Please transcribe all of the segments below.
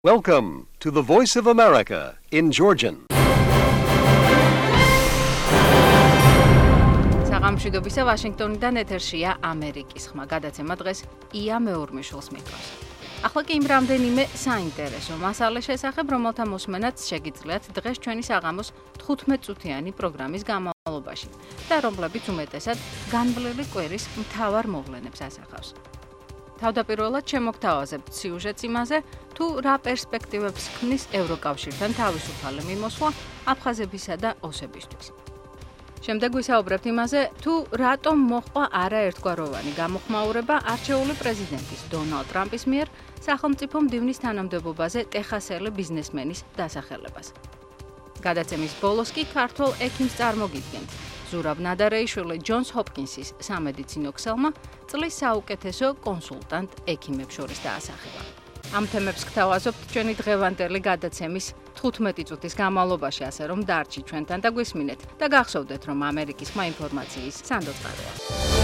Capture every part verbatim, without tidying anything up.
Welcome to the Voice of America in Georgian. საღამოშვიდობისა ვაშინგტონიდან ეთერშია ამერიკის ხმა. გადაცემა დღეს ია მეორმიშვილს მიკლავს. ახლა კი იმ რამდენიმე საინტერესო მასალას შესახებ, რომელთა მოსმენაც შეგიძლიათ დღეს ჩვენი საღამოს თხუთმეტ წუთიანი პროგრამის განმავლობაში და რომლებიც უმეტესად განვლილი კვირის მთავარ მოვლენებს ასახავს. თავდაპირველად შემოგთავაზებთ სიუჟეტს იმაზე, თუ რა პერსპექტივებს ქმნის ევროკავშირთან თავისუფალი მიმოსვლა აფხაზებისა და ოსებისთვის. შემდეგ ვისაუბრებთ იმაზე, თუ რატომ მოჰყვა არაერთგვაროვანი გამოხმაურება არჩეული პრეზიდენტის დონალდ ტრამპის მიერ სახელმწიფო მდივნის თანამდებობაზე ტეხასელი ბიზნესმენის დასახელებას. გადაცემის ბოლოს კი ქართველ ექიმს წარმოგიდგენთ. ზურაბ ნადარეიშვილი ჯონს ჰოპკინსის სამედიცინო ქსელმა წლის საუკეთესო კონსულტანტ ექიმებს შორის დაასახელა. ამ თემებს გთავაზობთ ჩვენი დღევანდელი გადაცემის თხუთმეტი წუთის განმავლობაში, ასე რომ დარჩით ჩვენთან და გვისმინეთ და გახსოვდეთ, რომ ამერიკის ხმა ინფორმაციის სანდოწყაროა.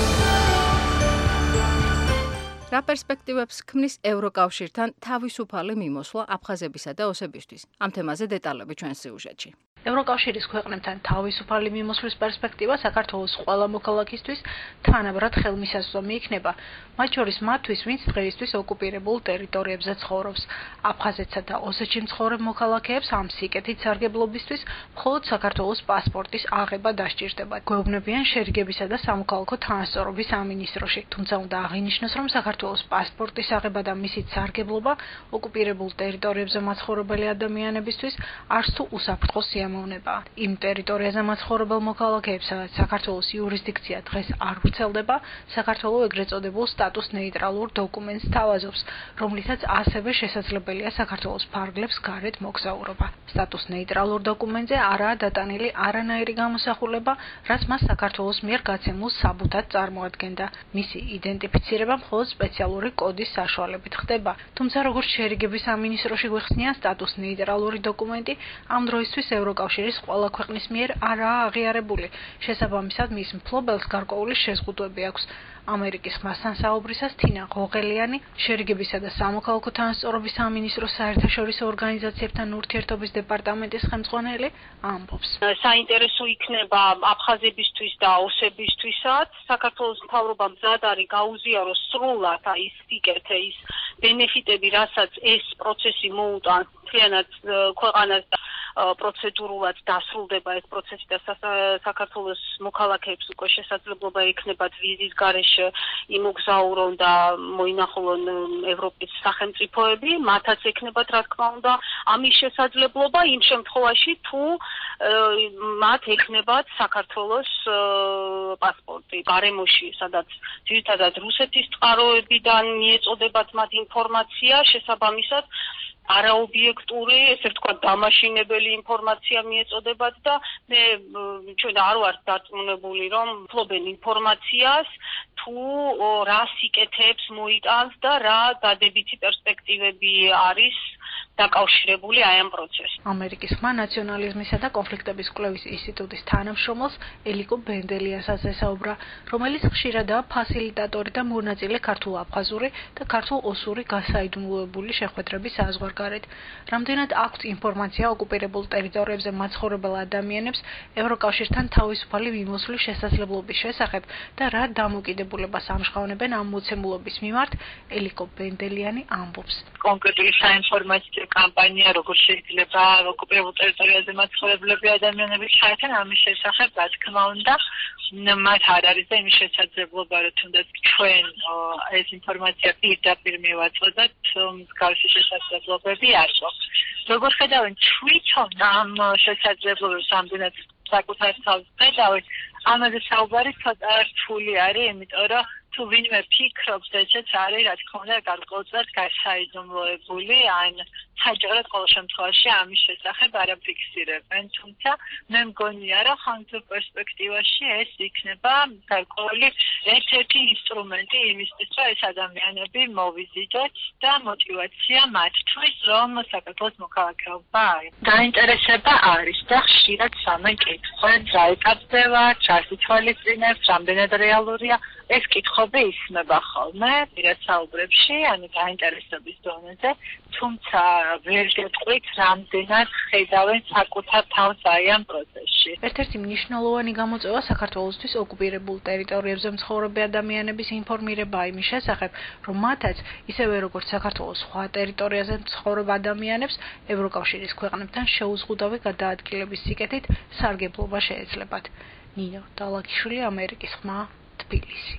რა პერსპექტივებს ქმნის ევროკავშირთან თავისუფალი მიმოსვლა აფხაზებისა და ოსებისთვის? ამ თემაზე დეტალები ჩვენს სიუჟეტში. ევროკავშირის ქვეყნებთან თავისუფალი მიმოსვლის პერსპექტივა საქართველოს ყველა მოქალაქისთვის თანაბრად ხელმისაწვდომი იქნება, მათ შორის მათთვის, ვინც დღეისთვის ოკუპირებულ ტერიტორიებზე ცხოვრობს. აფხაზეთსა და ოსეთში მცხოვრებ მოქალაქეებს ამ სიკეთით სარგებლობისთვის მხოლოდ საქართველოს პასპორტის აღება დასჭირდება. გვეუბნებიან შერიგებისა და სამოქალაქო თანასწორობის სამინისტროში. თუმცა უნდა აღინიშნოს, რომ საქართველოს პასპორტის აღება და მისით სარგებლობა ოკუპირებულ ტერიტორიებზე მაცხოვრებელი ადამიანებისთვის არც თუ უსაფრთხო სიამოვნებაა. იმ ტერიტორიაზე მაცხოვრებელ მოქალაქეებს, სადაც საქართველოს იურისდიქცია დღეს არ ვრცელდება, საქართველოს ეგრეთ წოდებულ სტატუს ნეიტრალურ დოკუმენტს თავაზობს, რომლითაც ასევე შესაძლებელია საქართველოს ფარგლებს გარეთ მოგზაურობა. სტატუს ნეიტრალურ დოკუმენტზე არაა დატანილი არანაირი გამოსახულება, რაც მას საქართველოს მიერ გაცემულ საბუთად წარმოადგენდა. მისი იდენტიფიცირება მხოლოდ სპეციალური კოდის საშუალებით ხდება. თუმცა როგორც შერიგების სამინისტროში გვეხსნიან, სტატუს ნეიტრალური დოკუმენტი ამ დროისთვის ევროკავშირის ყველა ქვეყნის მიერ არაა აღიარებული. შესაბამისად, მის მფლობელს გარკვეული შეზღუდვები აქვს. ამერიკის ხმასთან საუბრისას თინა ღოღელიანი, შერიგებისა და სამოქალაქო თანასწორობის სამინისტროს საერთაშორისო ორგანიზაციებთან ურთიერთობის დეპარტამენტის ხელმძღვანელი ამბობს. საინტერესო იქნება აფხაზებისთვის და ოსებისთვისაც. საქართველოს მთავრობა მზად არის გაუზიაროს სრულად ის სიკეთე, ის ბენეფიტები, რასაც ეს პროცესი მოუტანს მთლიანად ქვეყანას და პროცედურულად დასრულდება ეს პროცესი და საქართველოს მოქალაქეებს უკვე შესაძლებლობა ექნებათ ვიზის გარეშე იმოგზაურონ და მოინახულონ ევროპის სახელმწიფოები, მათაც ექნებათ რა თქმა უნდა ამის შესაძლებლობა იმ შემთხვევაში, თუ მათ ექნებათ საქართველოს პასპორტი გარემოში, სადაც ძირითადად რუსეთის წყაროებიდან მიეწოდებათ მათ ინფორმაცია, შესაბამისად არაობიექტური, ესე ვთქვათ, დამაშინებელი ინფორმაცია მიეწოდებათ და მე ჩვენ არ ვარ დარწმუნებული, რომ ფლობენ ინფორმაციას, თუ რა სიკეთეებს მოიტანს და რა დადებითი პერსპექტივები არის დაკავშირებული აი ამ პროცესთან. ამერიკის ხმა ნაციონალიზმისა და კონფლიქტების კვლევის ინსტიტუტის თანამშრომელს ელიკო ბენდელიასაც ესაუბრა, რომელიც ხშირადაა ფასილიტატორი და მონაწილე ქართულ-აფხაზური და ქართულ-ოსური გასაიდუმლოებული შეხვედრების საზღვარგარეთ. რამდენად აქვს ინფორმაცია ოკუპირებულ ტერიტორიებზე მაცხოვრებელ ადამიანებს ევროკავშირთან თავისუფალი მიმოსვლის შესაძლებლობის შესახებ და რა დამოკიდებულებას ამჟღავნებენ ამ მოცემულობის მიმართ, ელიკო ბენდელიანი ამბობს. კონკრეტული საინფორმაციო კამპანია როგორ შეიძლება ოკუპირებულ ტერიტორიაზე მაცხოვრებლები ადამიანების ხართან ამის შესახებ, რა თქმა უნდა, მათ არ არის და იმის შესაძლებლობა, რომ თუნდაც ჩვენ ეს ინფორმაცია პირდაპირ მივაწოდოთ, მსგავსი შესაძლებლობები არ გვაქვს. როგორ ხედავენ თვითონ ამ შესაძლებლობებს ამდენად საკუთარ თავს ხედავენ, ამაზე საუბარი ცოტა რთული არის, იმიტომ რომ თუ ვინმე ფიქრობს, ესეც არის, რა თქმა უნდა, გარკვეულწილად გასაიდუმლოებული, ან საჯაროდ ყოველ შემთხვევაში ამის შესახებ არ აფიქსირებენ, თუმცა მე მგონია, რომ ხანძურ პერსპექტივაში ეს იქნება გარკვეული ერთ-ერთი ინსტრუმენტი იმისთვის, რომ ეს ადამიანები მოვიზიდოთ და мотивация მათთვის, რომ საქართველოს მოქალაქეობა არის. დაინტერესება არის და ხშირად სამეკითხეთ, რა ეკაცდება, ჩას ითვალისწინებს, რამდენად რეალურია. ეს კითხვები ისმება ხოლმე პირად საუბრებში, ანუ დაინტერესების დონეზე, თუმცა ვერ გეტყვით რამდენად ხედავენ საკუთარ თავს აი ამ პროცესში. ერთ-ერთი მნიშვნელოვანი გამოწვევა საქართველოსთვის ოკუპირებულ ტერიტორიებზე მცხოვრები ადამიანების ინფორმირება იმის შესახებ, რომ მათაც ისევე როგორც საქართველოს სხვა ტერიტორიაზე მცხოვრებ ადამიანებს ევროკავშირის ქვეყნებთან შეუზღუდავი გადაადგილების სიკეთით სარგებლობა შეეძლებათ. ნინო დალაკიშვილი, ამერიკის ხმა, თბილისი.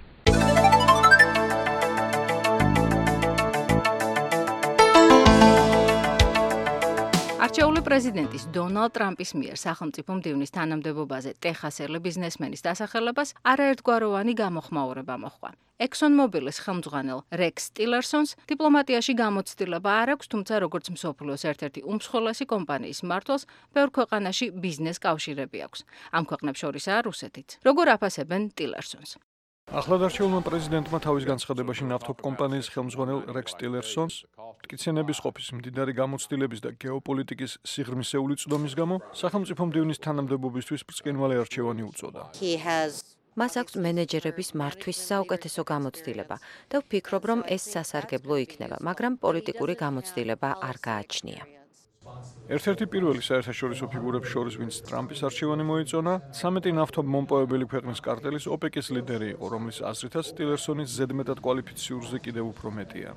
არჩეული პრეზიდენტის დონალდ ტრამპის მიერ სახელმწიფო მდივნის თანამდებობაზე ტეხასელი ბიზნესმენის დასახელებას არაერთგვაროვანი გამოხმაურება მოჰყვა. ExxonMobilis ხელმძღვანელ რექს ტილერსონს დიპლომატიაში გამოცდილება არ აქვს, თუმცა როგორც მსოფლიოს ერთ-ერთი უმსხვილესი კომპანიის მმართველს, ბევრ ქვეყანაში ბიზნეს კავშირები აქვს. ამ ქვეყნებს შორისაა რუსეთიც. როგორ აფასებენ ტილერსონს? ახლადარჩეულმა პრეზიდენტმა თავის განცხადებაში ნავთობ კომპანიის ხელმძღვანელ რექს ტილერსონს მტკიცენების ყოფის მდიდარი გამოცდილების და გეოპოლიტიკის სიღრმისეული წვდომის გამო სახელმწიფო მდივნის თანამდებობისთვის ბრწყინვალე არჩევანი უწოდა. მას აქვს მენეჯერების მართვის საუკეთესო გამოცდილება და ვფიქრობ, რომ ეს სასარგებლო იქნება, მაგრამ პოლიტიკური გამოცდილება არ გააჩნია. ერთ-ერთი პირველი საერთაშორისო ფიგურების შორის, ვინც ტრამპის არჩევანი მოიწონა, ცამეტი ნავთობ მომპოვებელი ქვეყნის კარტელის ოპეკის ლიდერი იყო, რომლის აზრითაც ტილერსონის ზედმეტად კვალიფიციურზე კიდევ უფრო მეტია.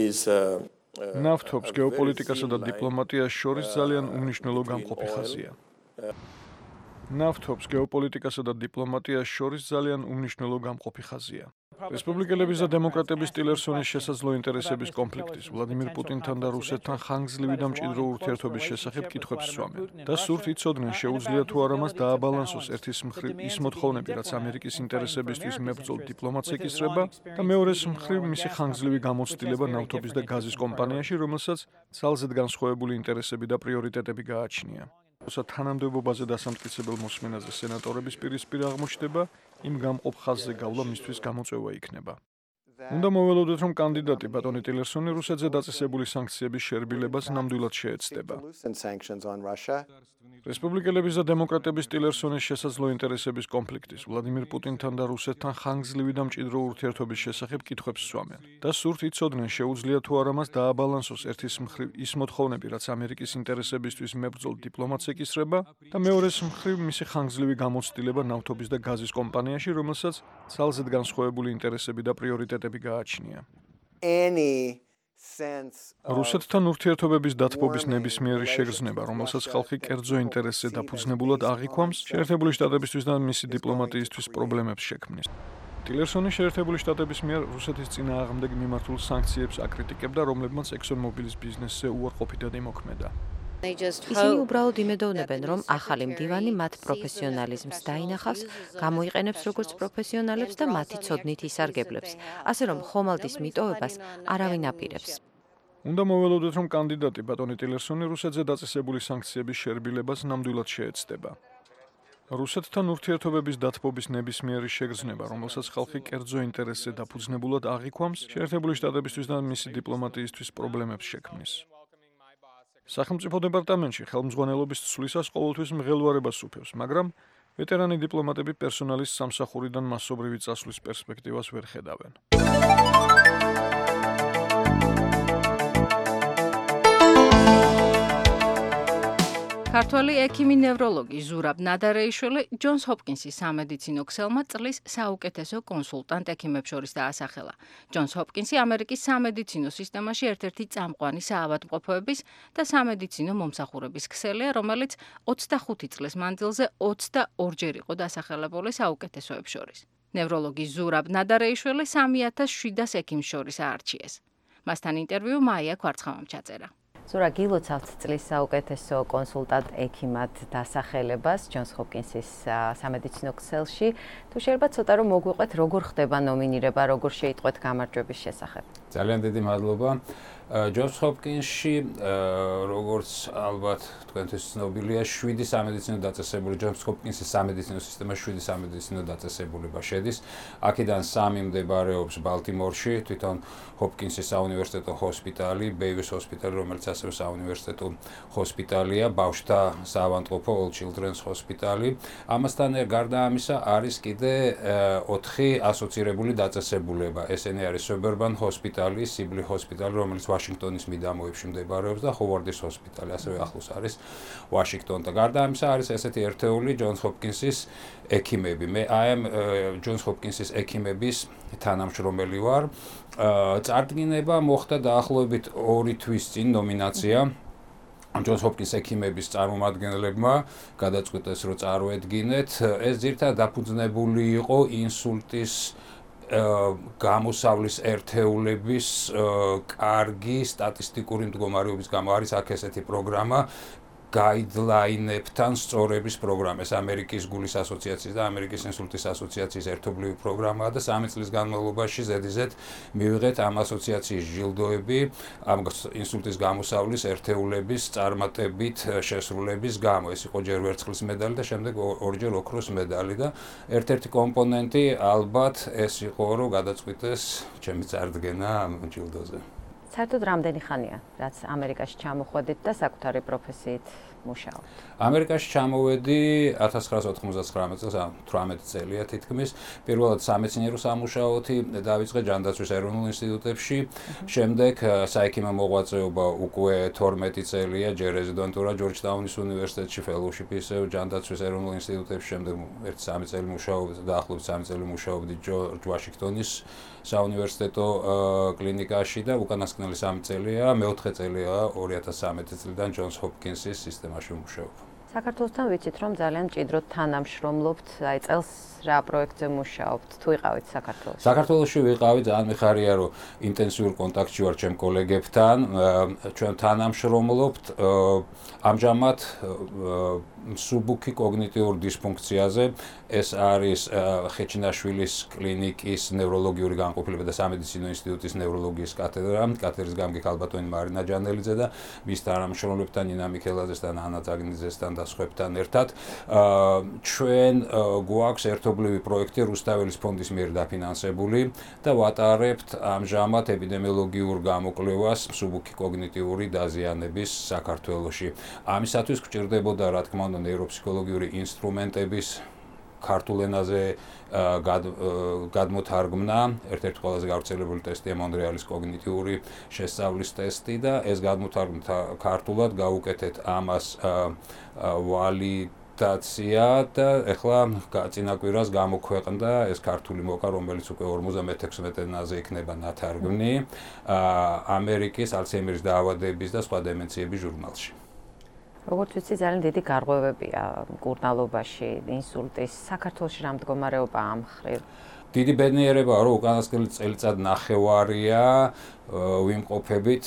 ნავთობს გეოპოლიტიკასა და დიპლომატიას შორის ძალიან უმნიშვნელო გამყოფი ხაზია. ნავთობს გეოპოლიტიკასა და დიპლომატიას შორის ძალიან უმნიშვნელო გამყოფი ხაზია. რესპუბლიკელების და დემოკრატების ტილერსონის შესაძლო ინტერესების კონფლიქტის, ვლადიმირ პუტინთან და რუსეთთან ხანგრძლივი და მჭიდრო ურთიერთობის შესახებ კითხვებს სვამენ და სურთ იცოდნენ შეუძლია თუ არა მას დააბალანსოს ერთის მხრივ ის მოთხოვნები, რაც ამერიკის ინტერესებისთვის მებრძოლ დიპლომატს ეკისრება და მეორეს მხრივ მისი ხანგრძლივი გამოცდილება ნავთობის და გაზის კომპანიაში, რომელსაც ძალზედ განსხვავებული ინტერესები და პრიორიტეტები გააჩნია. ოსა თანამდებობაზე დასამტკიცებელ მოსმენაზე სენატორების პირისპირ აღმოჩნდება, იმ გამყოფ ხაზზე გავლა მისთვის გამოწვევა იქნება. უნდა მოველოდოთ, რომ კანდიდატი ბატონი ტილერსონი რუსეთზე დაწესებული სანქციების შერბილებას ნამდვილად შეეცდება. რესპუბლიკელების და დემოკრატების ტილერსონის შესაძლო ინტერესების კონფლიქტის, ვლადიმირ პუტინთან და რუსეთთან ხანგრძლივი და მჭიდრო ურთიერთობის შესახებ კითხვებს სვამენ და სურთ იცოდნენ შეუძლია თუ არა მას დააბალანსოს ერთის მხრივ ის მოთხოვნები, რაც ამერიკის ინტერესებისთვის მებრძოლ დიპლომატს ეკისრება და მეორეს მხრივ მისი ხანგრძლივი გამოცდილება ნავთობის და გაზის კომპანიაში, რომელსაც ძალზედ განსხვავებული ინტერესები და პრიორიტეტები გააჩნია. რუსეთთან ურთიერთობების დათბობის ნებისმიერი შეგრძნება, რომელსაც ხალხი კერძო ინტერესზე დაფუძნებულად აღიქვამს, შეერთებული შტატებისთვის და მისი დიპლომატიისთვის პრობლემებს შექმნის. ტილერსონი შეერთებული შტატების მიერ რუსეთის წინააღმდეგ მიმართულ სანქციებს აკრიტიკებდა, რომლებმაც ExxonMobilis ბიზნესზე უარყოფითად იმოქმედა. ისინი უბრალოდ იმედოვნებენ, რომ ახალი მდივანი მათ პროფესიონალიზმს დაინახავს, გამოიყენებს როგორც პროფესიონალებს და მათი ცოდნით ისარგებლებს, ასე რომ ხომალდის მიტოვებას არავინ აპირებს. უნდა მოველოდოთ, რომ კანდიდატი ბატონი ტილერსონი რუსეთზე დაწესებული სანქციების შერბილებას ნამდვილად შეეცდება. რუსეთთან ურთიერთობების დათბობის ნებისმიერი შეგრძნება, რომელსაც ხალხი კერძო ინტერესზე დაფუძნებულად აღიქვამს, შეერთებული შტატებისთვის და მისი დიპლომატიისთვის პრობლემებს შექმნის. სახელმწიფო დეპარტამენტში ხელმძღვანელობის ცვლისას ყოველთვის მღელვარებას უფევს, მაგრამ ვეტერანი დიპლომატები პერსონალის სამსახურიდან მასობრივი წასვლის პერსპექტივას ვერ ხედავენ. ქართველი ექიმი ნევროლოგი ზურაბ ნადარეიშვილი ჯონს ჰოპკინსის სამედიცინო ქსელმა წლის საუკეთესო კონსულტანტ ექიმებს შორის დაასახელა. ჯონს ჰოპკინსი ამერიკის სამედიცინო სისტემაში ერთ-ერთი წამყვანი საავადმყოფოების და სამედიცინო მომსახურების ქსელია, რომელიც ოცდახუთი წლის მანძილზე ოცდაორჯერ იყო დასახელებული საუკეთესოებს შორის. ნევროლოგი ზურაბ ნადარეიშვილი სამი ათას შვიდას ექიმს შორის აარჩიეს. მასთან ინტერვიუ მაია კვარცხავამ ჩაწერა. ზურა, გილოცავთ წლის საუკეთესო კონსულტანტ ექიმად დასახელებას ჯონს ჰოპკინსის სამედიცინო ქსელში. თუ შეიძლება ცოტა რომ მოგვიყვეთ, როგორ ხდება ნომინირება, როგორ შეიტყვეთ გამარჯვების შესახებ. ძალიან დიდი მადლობა. ჯონს ჰოპკინსში, როგორც ალბათ თქვენთვის ცნობილია, შვიდი სამედიცინო დაწესებული, ჯონს ჰოპკინსის სამედიცინო სისტემაში შვიდი სამედიცინო დაწესებულება შედის. აქედან სამი მდებარეობს ბალტიმორში, თვითონ ჰოპკინსის საუნივერსიტეტო ჰოსპიტალი, ბეივის ჰოსპიტალი, რომელიც ასევე საუნივერსიტეტო ჰოსპიტალია, ბავშვთა საავადმყოფო All Children's ჰოსპიტალი. ამასთან გარდა ამისა არის კიდე ოთხი ასოცირებული დაწესებულება. ესენი არის Suburban ჰოსპიტალი, Sibley ჰოსპიტალი, რომელიც ვაშინგტონის მიდამოებში მდებარეობს და ჰოვარდის ჰოსპიტალი, ასევე ახლოს არის ვაშინგტონთან. გარდა ამისა არის ესეთი ერთეული ჯონს ჰოპკინსის ექიმები. მე აი ამ ჯონს ჰოპკინსის ექიმების თანამშრომელი ვარ. წარდგინება მოხდა დაახლოებით ორი თვის წინ ნომინაცია ჯონს ჰოპკინს ექიმების წარმომადგენლებმა გადაწყვიტეს რომ წარუედგინეთ. ეს ძირითადად დაფუძნებული იყო ინსულტის გამოსავლის ერთეულების კარგი სტატისტიკური მდგომარეობის გამო არის აქ ესეთი პროგრამა guideline-ებთან სწორების პროგრამა. ეს ამერიკის გულის ასოციაციის და ამერიკის ინსულტის ასოციაციის ერთობლივი პროგრამაა და სამი წლის განმავლობაში ზედიზედ მივიღეთ ამ ასოციაციის ჯილდოები ამ ინსულტის გამოსავლის ერთეულების წარმატებით შესრულების გამო. ეს იყო ჯერ ვერცხლის медаლი და შემდეგ ორჯერ ოქროს медаლი და ერთ-ერთი კომპონენტი ალბათ ეს იყო რომ გადაწყვიტეს ჩემი წარდგენა ამ ჯილდოზე. საერთოდ რამდენი ხანია, რაც ამერიკაში ჩამოხვედით და საკუთარი პროფესიით მუშაობთ? ამერიკაში ჩამოვედი ათას ცხრაასა ოთხმოცდათხრამეტ წელს, თვრამეტი წელია თითქმის. პირველად სამეცნიერო სამუშაოთი დავიწყე ჯანდაცვის ეროვნულ ინსტიტუტებში, შემდეგ საექიმო მოღვაწეობა უკვე თორმეტი წელია, ჯერ რეზიდენტურა ჯორჯტაუნის უნივერსიტეტში, ფელოუშიპი ისევ ჯანდაცვის ეროვნულ ინსტიტუტებში, შემდეგ ერთი სამი წელი მუშაობდი, დაახლოებით სამი წელი მუშაობდი ჯორჯ ვაშინგტონის საუნივერსიტეტო კლინიკაში და უკანასკნელი სამი წელია, მეოთხე წელია ორი ათას სამი წლიდან ჯონს ჰოპკინსის სისტემაში ვმუშაობ. საქართველოსთან ვიცით რომ ძალიან მჭიდროდ თანამშრომლობთ, აი წელს რა პროექტზე მუშაობთ, თუ იყავით საქართველოში? საქართველოში ვიყავი, ძალიან მიხარია რომ ინტენსიურ კონტაქტში ვარ ჩემ კოლეგებთან, ჩვენ თანამშრომლობთ ამჟამად მსუბუქი კოგნიტიურ დისფუნქციაზე. ეს არის ხეჩინაშვილის კლინიკის ნევროლოგიური განყოფილება და სამედიცინო ინსტიტუტის ნევროლოგიის კათედრა, კათედრის გამგე ქალბატონი მარინა ჯანელიძე და მის თანამშრომლებთან ნინა მიქელაძესთან, ანა წაგნიძესთან და სხვებთან ერთად. ჩვენ გვაქვს ერთობლივი პროექტი რუსთაველის ფონდის მიერ დაფინანსებული და ვატარებთ ამჟამად ეპიდემიოლოგიურ გამოკვლევას მსუბუქი კოგნიტიური დაზიანების საქართველოში. ამისათვის გვჭირდებოდა რა თქმა უნდა ნეიროფსიქოლოგიური ინსტრუმენტების ქართულ ენაზე გადმოთარგმნა. ერთ-ერთი ყველაზე გავრცელებული ტესტია მონრეალის კოგნიტიური შესწავლის ტესტი და ეს გადმოთარგმნა ქართულად გავუკეთეთ ამას ვალიდაცია და ეხლა წინაკვირას გამოქვეყნდა ეს ქართული მოკა, რომელიც უკვე ორმოცდამეექვსმეტ ენაზე იქნება ნათარგმნი ამერიკის ალცჰეიმერის დაავადების და სხვა დემენციების ჟურნალში. როგორც ვიცი, ძალიან დიდი გარღვევებია მკურნალობაში, ინსულტის, საქართველოში რა მდგომარეობა ამ მხრივ? დიდი ბედნიერებაა, რომ უკანასკნელი წელიწად ნახევარია ვიმყოფებით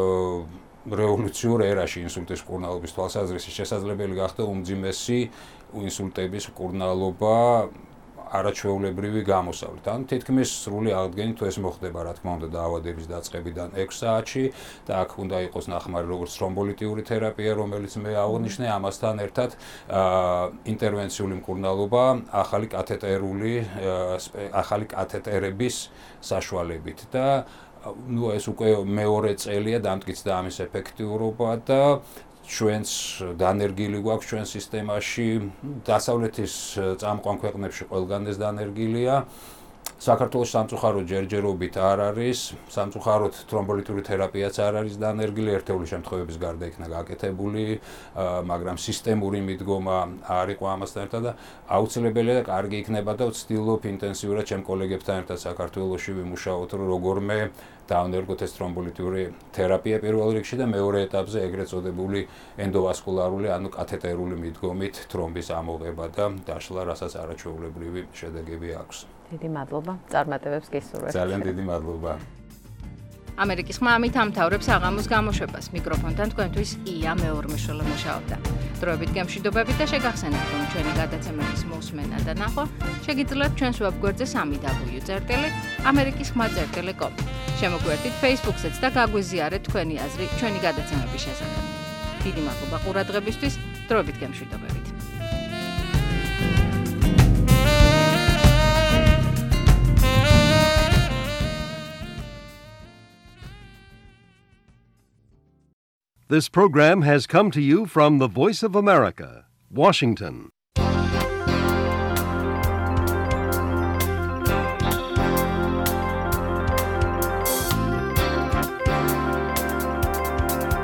რევოლუციურ ერაში ინსულტის მკურნალობის თვალსაზრისით. შესაძლებელი გახდა უმძიმესი ინსულტების მკურნალობა არაჩვეულებრივი გამოსავლით. ან თითქმის სრული აღდგენით ეს მოხდება, რა თქმა უნდა, დაავადების დაწყებიდან ექვს საათში და აქ უნდა იყოს ნახმარი როგორც თრომბოლიტიური თერაპია, რომელიც მე აღნიშნე, ამასთან ერთად ინტერვენციული მკურნალობა, ახალი კათეტერული ახალი კათეტერების საშუალებით და ნუ ეს უკვე მეორე წელია დამტკიცდა ამის ეფექტიურობა და ჩვენს დანერგილი გვაქვს ჩვენ სისტემაში, დასავლეთის წამყვან ქვეყნებში ყველგან ეს დანერგილია. საქართველოს სამწუხაროდ ჯერჯერობით არ არის, სამწუხაროდ თრომბოლიტური თერაპიაც არ არის დანერგილი, ერთეული შემთხვევების გარდა იქნა გაკეთებული, მაგრამ სისტემური მიდგომა არ იყო ამასთან ერთად და აუცილებელია და კარგი იქნება და ვცდილობ ინტენსიურად ჩემ კოლეგებთან ერთად საქართველოში ვიმუშაოთ, რომ როგორმე დავნერგოთ ეს თრომბოლიტური თერაპია პირველ რიგში და მეორე ეტაპზე ეგრეთ წოდებული ენდოვასკულარული, ანუ კათეტერული მიდგომით თრომბის ამოღება და დაშლა, რასაც არაჩვეულებრივი შედეგები აქვს. დიდი მადლობა. წარმატებებს გისურვებთ. ძალიან დიდი მადლობა. ამერიკის ხმა ამით ამთავრებს აღამოს გამოშვებას. მიკროფონთან თქვენთვის ია მეორმეშველე მუშაობდა. დროებით გემშვიდობებით და შეგახსენებთ, რომ ჩვენი გადაცემების მოსმენა და ნახვა შეგიძლიათ ჩვენს ვებგვერდზე სამი დაბლიუ წერტილი ამერიკის ხმა წერტილი კომ. შემოგვერთით Facebook-ზეც და გაგვიზიარეთ თქვენი აზრი ჩვენი გადაცემების შესახებ. დიდი მადლობა ყურადღებისთვის. დროებით გემშვიდობებით. This program has come to you from the Voice of America, Washington.